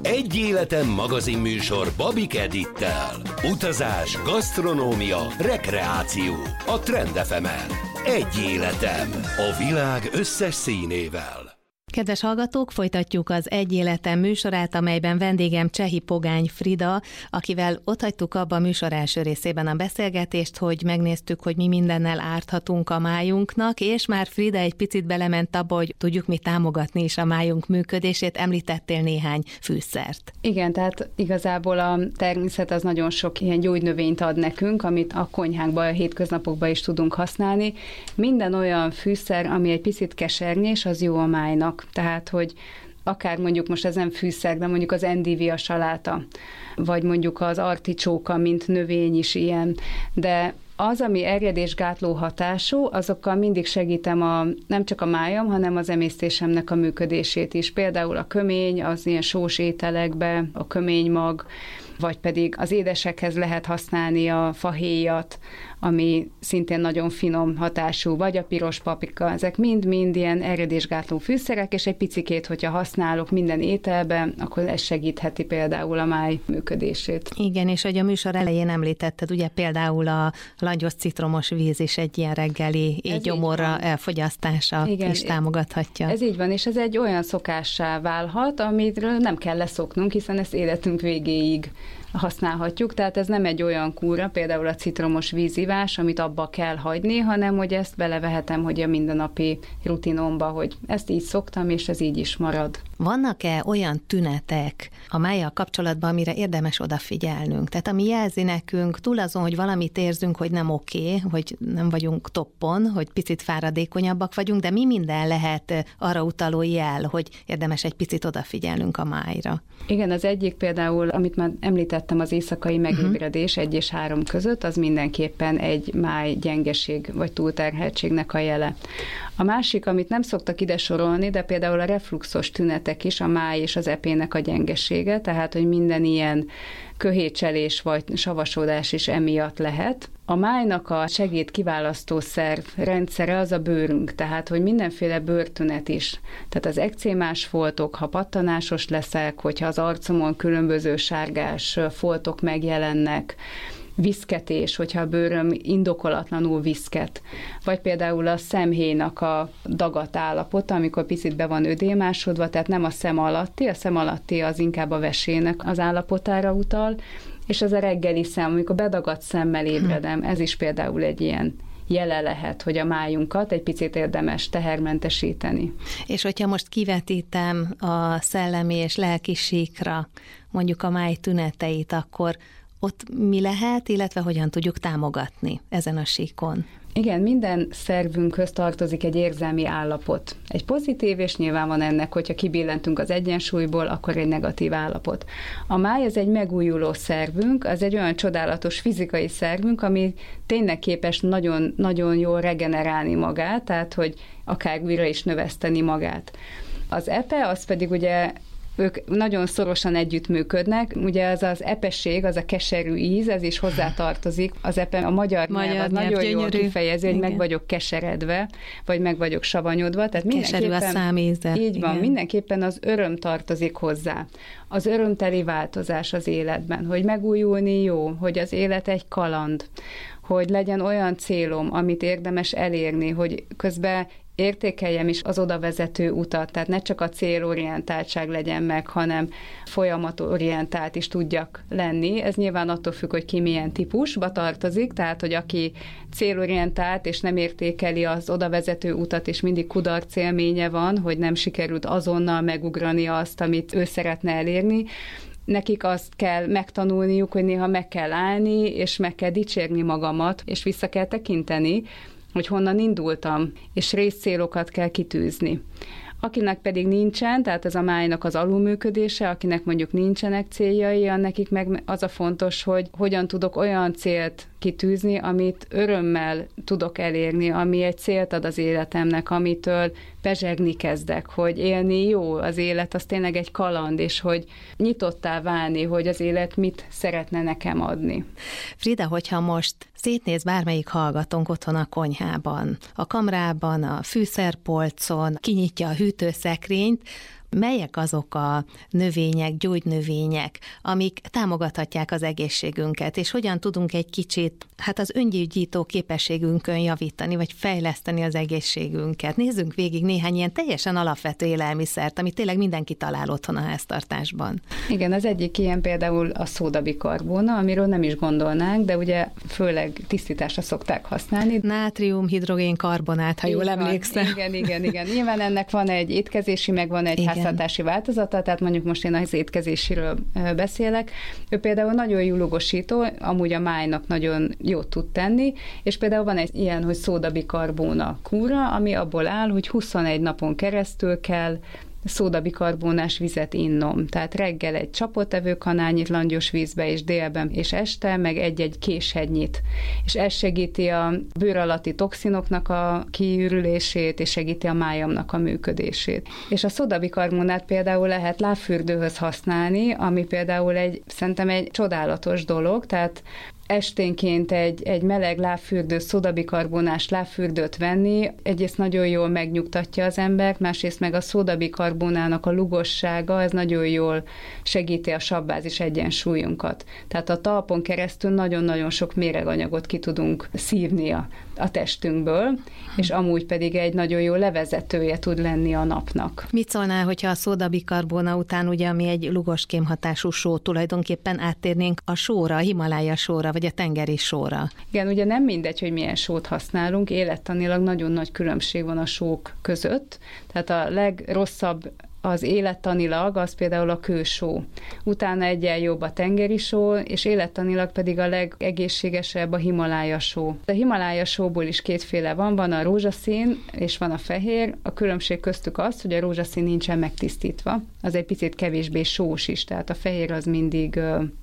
Egy életen magazinműsor Babik Edittel. Utazás, gasztronómia, rekreáció. A Trend FM-en. Egy életem. A világ összes színével. Kedves hallgatók, folytatjuk az Egy életem műsorát, amelyben vendégem Csehi Pogány Frida, akivel otthagytuk abba a műsor első részében a beszélgetést, hogy megnéztük, hogy mi mindennel árthatunk a májunknak, és már Frida egy picit belement abba, hogy tudjuk mi támogatni is a májunk működését, említettél néhány fűszert. Igen, tehát igazából a természet az nagyon sok ilyen gyógynövényt ad nekünk, amit a konyhánkban, a hétköznapokban is tudunk használni. Minden olyan fűszer, ami egy picit kesernyés, az jó a májnak. Tehát, hogy akár mondjuk most ez nem fűszer, de mondjuk az endivia saláta, vagy mondjuk az articsóka, mint növény is ilyen, de az, ami erjedésgátló hatású, azokkal mindig segítem nem csak a májam, hanem az emésztésemnek a működését is. Például a kömény, az ilyen sós ételekbe, a köménymag, vagy pedig az édesekhez lehet használni a fahéjat, ami szintén nagyon finom hatású, vagy a piros paprika, ezek mind-mind ilyen erjedésgátló fűszerek, és egy picikét, hogyha használok minden ételben, akkor ez segítheti például a máj működését. Igen, és hogy a műsor elején említetted, ugye például a langyos citromos víz is egy ilyen reggeli gyomorra elfogyasztása is támogathatja. Ez így van, és ez egy olyan szokássá válhat, amiről nem kell leszoknunk, hiszen ezt életünk végéig használhatjuk, tehát ez nem egy olyan kúra, például a citromos vízivás, amit abba kell hagyni, hanem hogy ezt belevehetem, hogy a mindennapi rutinomba, hogy ezt így szoktam, és ez így is marad. Vannak-e olyan tünetek a májjal kapcsolatban, amire érdemes odafigyelnünk? Tehát ami jelzi nekünk, túl azon, hogy valamit érzünk, hogy nem oké, hogy nem vagyunk toppon, hogy picit fáradékonyabbak vagyunk, de mi minden lehet arra utaló jel, hogy érdemes egy picit odafigyelnünk a májra? Igen, az egyik például, amit már említettem, az éjszakai megébredés 1 és 3 között, az mindenképpen egy máj gyengeség vagy túlterheltségnek a jele. A másik, amit nem szoktak ide sorolni, de például a refluxos tünetek is, a máj és az epének a gyengesége, tehát, hogy minden ilyen köhétselés vagy savasodás is emiatt lehet. A májnak a segédkiválasztó szerv rendszere az a bőrünk, tehát, hogy mindenféle bőrtünet is. Tehát az ekcémás foltok, ha pattanásos leszek, hogyha az arcomon különböző sárgás foltok megjelennek, viszketés, hogyha a bőröm indokolatlanul viszket, vagy például a szemhéjnak a dagat állapota, amikor picit be van ödémásodva, tehát nem a szem alatti az inkább a vesének az állapotára utal, és az a reggeli szem, amikor bedagadt szemmel ébredem, ez is például egy ilyen jele lehet, hogy a májunkat egy picit érdemes tehermentesíteni. És hogyha most kivetítem a szellemi és lelki síkra mondjuk a máj tüneteit, akkor ott mi lehet, illetve hogyan tudjuk támogatni ezen a síkon? Igen, minden szervünkhöz tartozik egy érzelmi állapot. Egy pozitív, és nyilván van ennek, hogyha kibillentünk az egyensúlyból, akkor egy negatív állapot. A máj az egy megújuló szervünk, az egy olyan csodálatos fizikai szervünk, ami tényleg képes nagyon, nagyon jól regenerálni magát, tehát hogy akár újra is növeszteni magát. Az epe, az pedig ugye ők nagyon szorosan együttműködnek. Ugye az epesség, az a keserű íz, ez is hozzátartozik. Az epe, a magyar nyelv az nagyon jól kifejezi, hogy meg vagyok keseredve, vagy meg vagyok savanyodva. Tehát keserű a számíze. Így van, mindenképpen az öröm tartozik hozzá. Az örömteli változás az életben, hogy megújulni jó, hogy az élet egy kaland, hogy legyen olyan célom, amit érdemes elérni, hogy közben értékeljem is az oda vezető utat, tehát ne csak a célorientáltság legyen meg, hanem folyamatorientált is tudjak lenni. Ez nyilván attól függ, hogy ki milyen típusba tartozik, tehát hogy aki célorientált és nem értékeli az oda vezető utat, és mindig kudarc élménye van, hogy nem sikerült azonnal megugrani azt, amit ő szeretne elérni, nekik azt kell megtanulniuk, hogy néha meg kell állni, és meg kell dicsérni magamat, és vissza kell tekinteni, hogy honnan indultam, és részcélokat kell kitűzni. Akinek pedig nincsen, tehát ez a májnak az alulműködése, akinek mondjuk nincsenek céljai, nekik meg az a fontos, hogy hogyan tudok olyan célt kitűzni, amit örömmel tudok elérni, ami egy célt ad az életemnek, amitől pezsegni kezdek, hogy élni jó, az élet az tényleg egy kaland, és hogy nyitottá válni, hogy az élet mit szeretne nekem adni. Frida, hogyha most szétnéz bármelyik hallgatónk otthon a konyhában, a kamrában, a fűszerpolcon, kinyitja a hűtőszekrényt, melyek azok a növények, gyógynövények, amik támogathatják az egészségünket, és hogyan tudunk egy kicsit az öngyógyító képességünkön javítani, vagy fejleszteni az egészségünket. Nézzünk végig néhány ilyen teljesen alapvető élelmiszert, amit tényleg mindenki talál otthon a háztartásban. Igen, az egyik ilyen például a szódabikarbóna, amiről nem is gondolnánk, de ugye főleg tisztításra szokták használni. Nátrium, hidrogén, karbonát, ha jól emlékszem. Igen. Nyilván ennek van egy étkezési, meg van egy háztartási változata, tehát mondjuk most én az étkezésiről beszélek. Ő például nagyon jó lugosító, amúgy a májnak nagyon jót tud tenni, és például van egy ilyen, hogy szódabikarbóna kúra, ami abból áll, hogy 21 napon keresztül kell szódabikarbónás vizet innom. Tehát reggel egy csapott evőkanálnyit langyos vízbe, és délben és este, meg egy-egy késhegynyit. És ez segíti a bőr alatti toxinoknak a kiürülését, és segíti a májamnak a működését. És a szódabikarbónát például lehet lábfürdőhöz használni, ami például szerintem egy csodálatos dolog, tehát esténként egy meleg lábfürdő, szódabikarbonás lábfürdőt venni, egyrészt nagyon jól megnyugtatja az embert, másrészt meg a szódabikarbónának a lugossága, ez nagyon jól segíti a sabbázis egyensúlyunkat. Tehát a talpon keresztül nagyon-nagyon sok méreganyagot ki tudunk szívni a testünkből, és amúgy pedig egy nagyon jó levezetője tud lenni a napnak. Mit szólnál, hogyha a szódabikarbóna után, ugye, ami egy lugoskémhatású só, tulajdonképpen áttérnénk a sóra, a Himalája sóra, vagy a tengeri sóra? Igen, ugye nem mindegy, hogy milyen sót használunk, élettanilag nagyon nagy különbség van a sók között, tehát a legrosszabb az élettanilag, az például a kősó. Utána egyen jobb a tengeri só, és élettanilag pedig a legegészségesebb a Himalája só. A Himalája sóból is kétféle van a rózsaszín és van a fehér. A különbség köztük az, hogy a rózsaszín nincsen megtisztítva. Az egy picit kevésbé sós is, tehát a fehér az mindig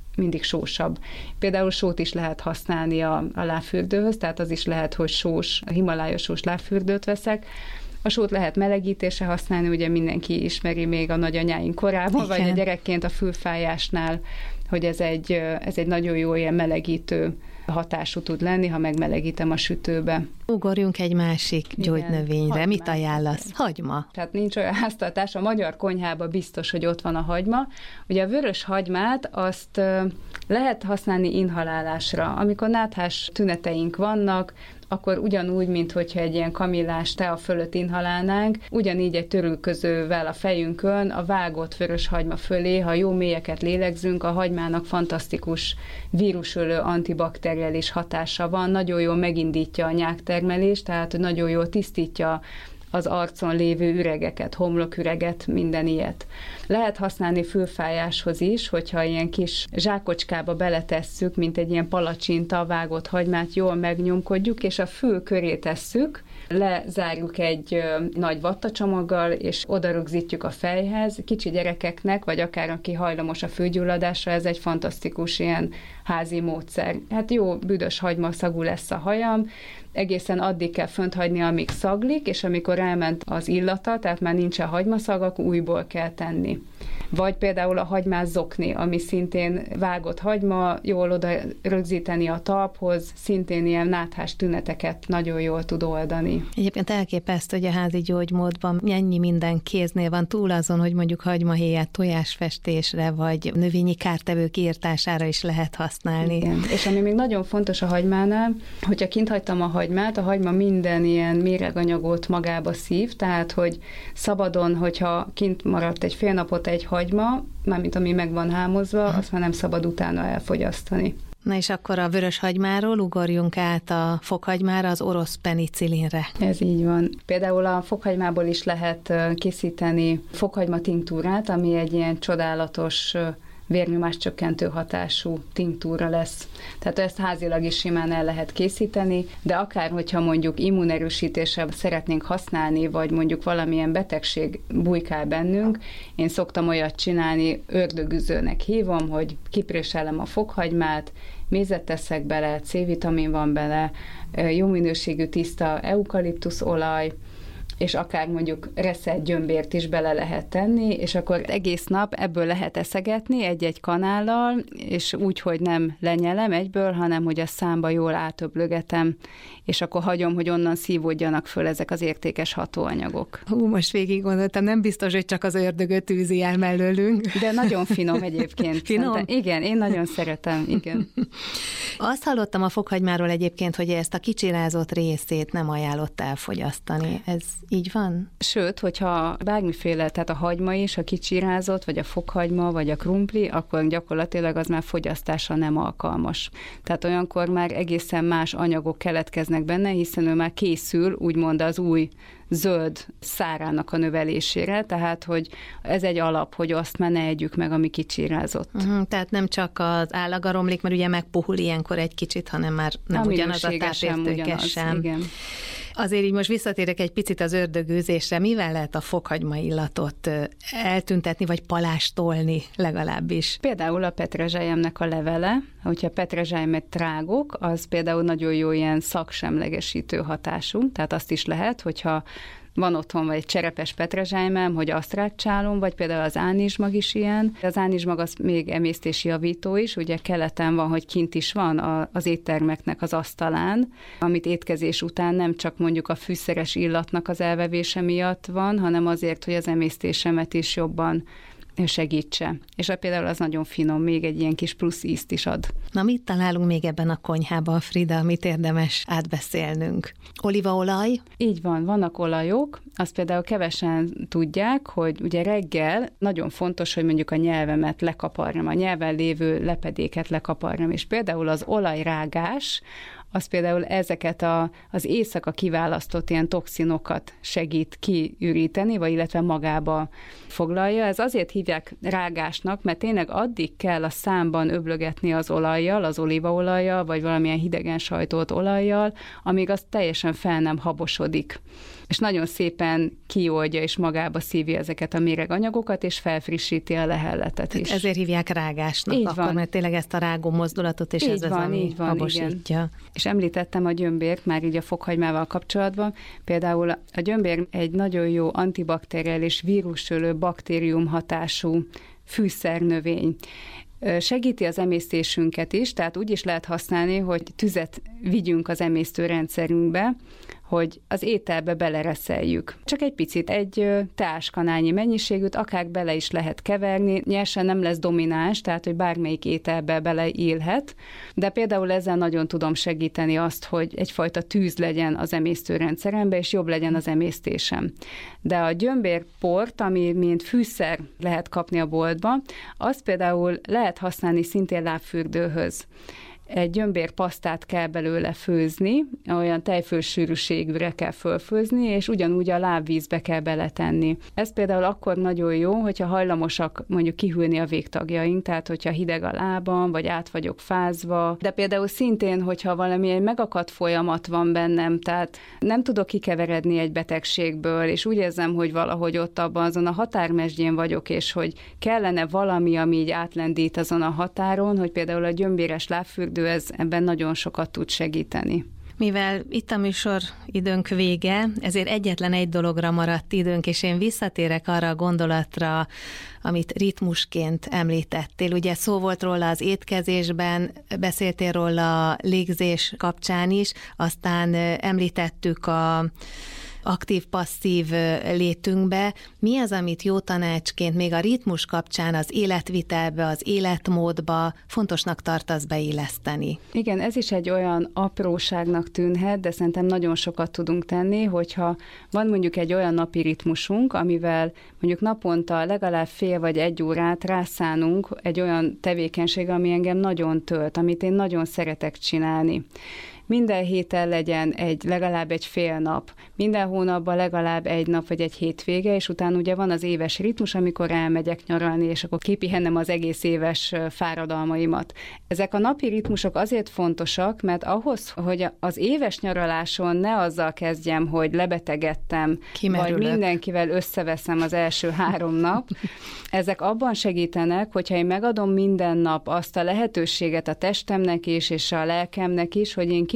sósabb. Például sót is lehet használni a lábfürdőhöz, tehát az is lehet, hogy sós, a Himalája sós lábfürdőt veszek. A sót lehet melegítésre használni, ugye mindenki ismeri még a nagyanyáink korában, vagy a gyerekként a fülfájásnál, hogy ez egy nagyon jó ilyen melegítő hatású tud lenni, ha megmelegítem a sütőbe. Ugorjunk egy másik gyógynövényre. Mit ajánlasz? Hagyma. Tehát nincs olyan háztartás, a magyar konyhában biztos, hogy ott van a hagyma. Ugye a vörös hagymát azt lehet használni inhalálásra. Amikor náthás tüneteink vannak, akkor ugyanúgy, mint hogyha egy ilyen kamillás tea fölött inhalálnánk, ugyanígy egy törülközővel a fejünkön a vágott vörös hagyma fölé, ha jó mélyeket lélegzünk, a hagymának fantasztikus vírusölő antibakteriális hatása van, nagyon jól megindítja a nyáktermelést, tehát nagyon jól tisztítja az arcon lévő üregeket, homloküreget, minden ilyet. Lehet használni fülfájáshoz is, hogyha ilyen kis zsákocskába beletesszük, mint egy ilyen palacsinta vágott hagymát, jól megnyomkodjuk, és a fül köré tesszük, lezárjuk egy nagy vattacsomaggal, és oda rögzítjük a fejhez. Kicsi gyerekeknek, vagy akár aki hajlamos a fülgyulladásra, ez egy fantasztikus ilyen házi módszer. Hát jó büdös hagymaszagú lesz a hajam, egészen addig kell fönt hagyni, amíg szaglik, és amikor elment az illata, tehát már nincsen hagymaszag, akkor újból kell tenni. Vagy például a hagymás zokni, ami szintén vágott hagyma, jól oda rögzíteni a talphoz, szintén ilyen náthás tüneteket nagyon jól tud oldani. Egyébként elképesztő, hogy a házi gyógymódban ennyi minden kéznél van, túl azon, hogy mondjuk hagymahéját tojásfestésre, vagy növényi kártevők írtására is lehet használni. Igen. És ami még nagyon fontos a hagymánál, hogyha kint hagytam a hagymát, a hagyma minden ilyen méreganyagot magába szív, tehát hogy szabadon, hogyha kint maradt egy fél napot egy hagyma, mármint ami meg van hámozva, azt már nem szabad utána elfogyasztani. Na és akkor a vörös hagymáról ugorjunk át a fokhagymára, az orosz penicilinre. Ez így van. Például a fokhagymából is lehet készíteni fokhagyma tinktúrát, ami egy ilyen csodálatos vérnyomás csökkentő hatású tinktúra lesz. Tehát ezt házilag is simán el lehet készíteni, de akár, hogyha mondjuk immunerősítésre szeretnénk használni, vagy mondjuk valamilyen betegség bujkál bennünk, én szoktam olyat csinálni, ördögüzőnek hívom, hogy kipréselem a fokhagymát, mézet teszek bele, C-vitamin van bele, jó minőségű tiszta eukaliptuszolaj, és akár mondjuk reszelt gyömbért is bele lehet tenni, és akkor egész nap ebből lehet eszegetni egy-egy kanállal, és úgy, hogy nem lenyelem egyből, hanem hogy a számba jól átöblögetem, és akkor hagyom, hogy onnan szívódjanak föl ezek az értékes hatóanyagok. Most végig gondoltam, nem biztos, hogy csak az ördögöt űzi el mellőlünk. De nagyon finom egyébként. Finom? Igen, én nagyon szeretem, igen. Azt hallottam a fokhagymáról egyébként, hogy ezt a kicsirázott részét nem ajánlott elfogyasztani. Ez így van? Sőt, hogyha bármiféle, tehát a hagyma is, a kicsirázott, vagy a fokhagyma, vagy a krumpli, akkor gyakorlatilag az már fogyasztásra nem alkalmas. Tehát olyankor már egészen más anyagok keletkeznek benne, hiszen ő már készül, úgymond az új zöld szárának a növelésére, tehát hogy ez egy alap, hogy azt már ne együk meg, ami kicsirázott. Tehát nem csak az állaga romlik, mert ugye megpuhul ilyenkor egy kicsit, hanem már nem ugyanaz a tápértéke sem. Igen. Azért így most visszatérek egy picit az ördögűzésre. Mivel lehet a fokhagyma illatot eltüntetni, vagy palástolni legalábbis? Például a petrezselyemnek a levele, hogyha petrezselymet trágok, az például nagyon jó ilyen szaksemlegesítő hatású, tehát azt is lehet, hogyha van otthon vagy egy cserepes petrezselymem, hogy azt rácsálom, vagy például az ánizsmag is ilyen. Az ánizsmag az még emésztési javító is, ugye keleten van, hogy kint is van az éttermeknek az asztalán, amit étkezés után nem csak mondjuk a fűszeres illatnak az elvevése miatt van, hanem azért, hogy az emésztésemet is jobban segítse. És például az nagyon finom, még egy ilyen kis plusz ízt is ad. Na, mit találunk még ebben a konyhában, Frida, amit érdemes átbeszélnünk? Olívaolaj? Így van, vannak olajok, azt például kevesen tudják, hogy ugye reggel nagyon fontos, hogy mondjuk a nyelvemet lekaparjam, a nyelven lévő lepedéket lekaparjam, és például az olajrágás, az például ezeket az éjszaka kiválasztott ilyen toxinokat segít kiüríteni, vagy illetve magába foglalja. Ez azért hívják rágásnak, mert tényleg addig kell a számban öblögetni az olajjal, az olívaolajjal, vagy valamilyen hidegen sajtolt olajjal, amíg az teljesen fel nem habosodik. És nagyon szépen kioldja és magába szívja ezeket a méreganyagokat, és felfrissíti a lehelletet is. Ezért hívják rágásnak így akkor, van. Mert tényleg ezt a rágó mozdulatot, és így ez van, az, ami habosítja. Igen. És említettem a gyömbért már így a fokhagymával kapcsolatban. Például a gyömbér egy nagyon jó antibakteriális vírusölő baktérium hatású fűszernövény. Segíti az emésztésünket is, tehát úgy is lehet használni, hogy tüzet vigyünk az emésztőrendszerünkbe, hogy az ételbe belereszeljük. Csak egy picit, egy teáskanálnyi mennyiségűt, akár bele is lehet keverni, nyersen nem lesz domináns, tehát hogy bármelyik ételbe beleillhet, de például ezzel nagyon tudom segíteni azt, hogy egyfajta tűz legyen az emésztőrendszerembe, és jobb legyen az emésztésem. De a gyömbérport, ami mint fűszer lehet kapni a boltba, azt például lehet használni szintén lábfürdőhöz. Egy gyömbérpasztát kell belőle főzni, olyan tejfölsűrűségűre kell fölfőzni, és ugyanúgy a lábvízbe kell beletenni. Ez például akkor nagyon jó, hogyha hajlamosak mondjuk kihűlni a végtagjaink, tehát hogyha hideg a lábam, vagy át vagyok fázva, de például szintén, hogyha valamilyen megakadt folyamat van bennem, tehát nem tudok kikeveredni egy betegségből, és úgy érzem, hogy valahogy ott abban azon a határmesdjén vagyok, és hogy kellene valami, ami így átlendít azon a határon, hogy például a gyömbéres lábfürdő ez ebben nagyon sokat tud segíteni. Mivel itt a műsor időnk vége, ezért egyetlen egy dologra maradt időnk, és én visszatérek arra a gondolatra, amit ritmusként említettél. Ugye szó volt róla az étkezésben, beszéltél róla a légzés kapcsán is, aztán említettük a aktív-passzív létünkbe. Mi az, amit jó tanácsként még a ritmus kapcsán az életvitelbe, az életmódba fontosnak tartasz beilleszteni? Igen, ez is egy olyan apróságnak tűnhet, de szerintem nagyon sokat tudunk tenni, hogyha van mondjuk egy olyan napi ritmusunk, amivel mondjuk naponta legalább fél vagy egy órát rászánunk egy olyan tevékenység, ami engem nagyon tölt, amit én nagyon szeretek csinálni. Minden héten legyen legalább egy fél nap, minden hónapban legalább egy nap vagy egy hétvége, és utána ugye van az éves ritmus, amikor elmegyek nyaralni, és akkor kipihennem az egész éves fáradalmaimat. Ezek a napi ritmusok azért fontosak, mert ahhoz, hogy az éves nyaraláson ne azzal kezdjem, hogy lebetegedtem, vagy mindenkivel összeveszem az első 3 nap, ezek abban segítenek, hogyha én megadom minden nap azt a lehetőséget a testemnek is, és a lelkemnek is, hogy én ki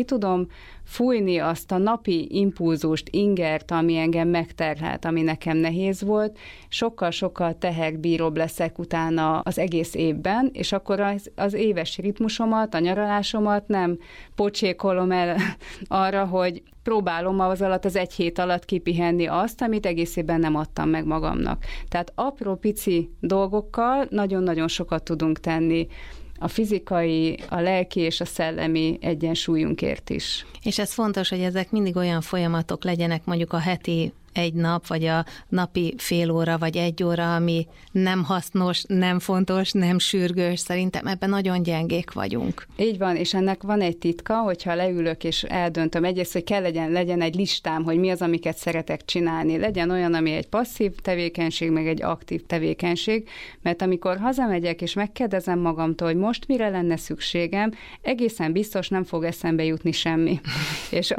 ki tudom fújni azt a napi impulzust, ingert, ami engem megterhelt, ami nekem nehéz volt, sokkal-sokkal teherbíróbb leszek utána az egész évben, és akkor az éves ritmusomat, a nyaralásomat nem pocsékolom el arra, hogy próbálom az alatt, az egy hét alatt kipihenni azt, amit egész évben nem adtam meg magamnak. Tehát apró pici dolgokkal nagyon-nagyon sokat tudunk tenni a fizikai, a lelki és a szellemi egyensúlyunkért is. És ez fontos, hogy ezek mindig olyan folyamatok legyenek, mondjuk a heti egy nap, vagy a napi fél óra, vagy egy óra, ami nem hasznos, nem fontos, nem sürgős. Szerintem ebben nagyon gyengék vagyunk. Így van, és ennek van egy titka, hogyha leülök és eldöntöm egyrészt, hogy kell legyen egy listám, hogy mi az, amiket szeretek csinálni. Legyen olyan, ami egy passzív tevékenység, meg egy aktív tevékenység, mert amikor hazamegyek és megkérdezem magamtól, hogy most mire lenne szükségem, egészen biztos nem fog eszembe jutni semmi. És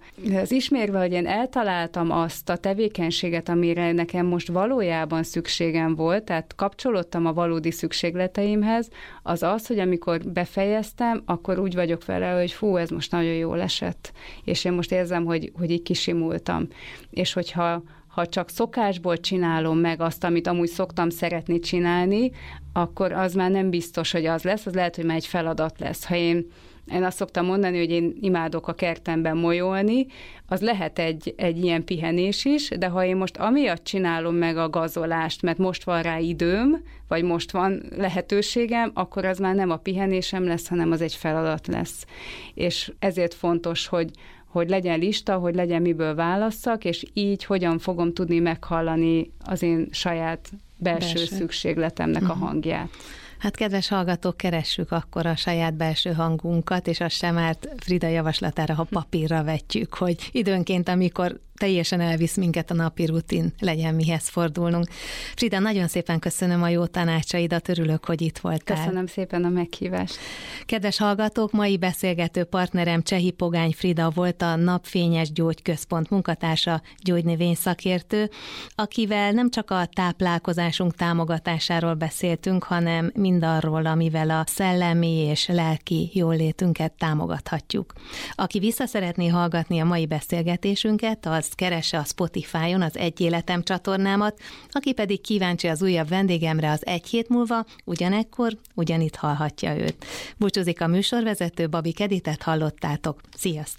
az ismérve, hogy én eltaláltam azt a tevékenységet, amire nekem most valójában szükségem volt, tehát kapcsolódtam a valódi szükségleteimhez, az, hogy amikor befejeztem, akkor úgy vagyok vele, hogy fú, ez most nagyon jól esett. És én most érzem, hogy így kisimultam. És hogyha csak szokásból csinálom meg azt, amit amúgy szoktam szeretni csinálni, akkor az már nem biztos, hogy az lesz, az lehet, hogy már egy feladat lesz. Ha én azt szoktam mondani, hogy én imádok a kertemben molyolni, az lehet egy ilyen pihenés is, de ha én most amiatt csinálom meg a gazolást, mert most van rá időm, vagy most van lehetőségem, akkor az már nem a pihenésem lesz, hanem az egy feladat lesz. És ezért fontos, hogy legyen lista, hogy legyen miből válasszak, és így hogyan fogom tudni meghallani az én saját belső szükségletemnek a hangját. Hát kedves hallgatók, keressük akkor a saját belső hangunkat, és azt sem árt Frida javaslatára, ha papírra vetjük, hogy időnként, amikor teljesen elvisz minket a napi rutin, legyen mihez fordulnunk. Frida, nagyon szépen köszönöm a jó tanácsaidat, örülök, hogy itt voltál. Köszönöm szépen a meghívást. Kedves hallgatók, mai beszélgető partnerem Csehi Pogány Frida volt, a Napfényes Gyógyközpont munkatársa, gyógynövény szakértő, akivel nem csak a táplálkozásunk támogatásáról beszéltünk, hanem mindarról, amivel a szellemi és lelki jólétünket támogathatjuk. Aki vissza szeretné hallgatni a mai beszélgetésünket, az keresse a Spotify-on az Egy Életem csatornámat, aki pedig kíváncsi az újabb vendégemre, az egy hét múlva ugyanekkor, ugyanitt hallhatja őt. Búcsúzik a műsorvezető, Babik Editet hallottátok. Sziasztok!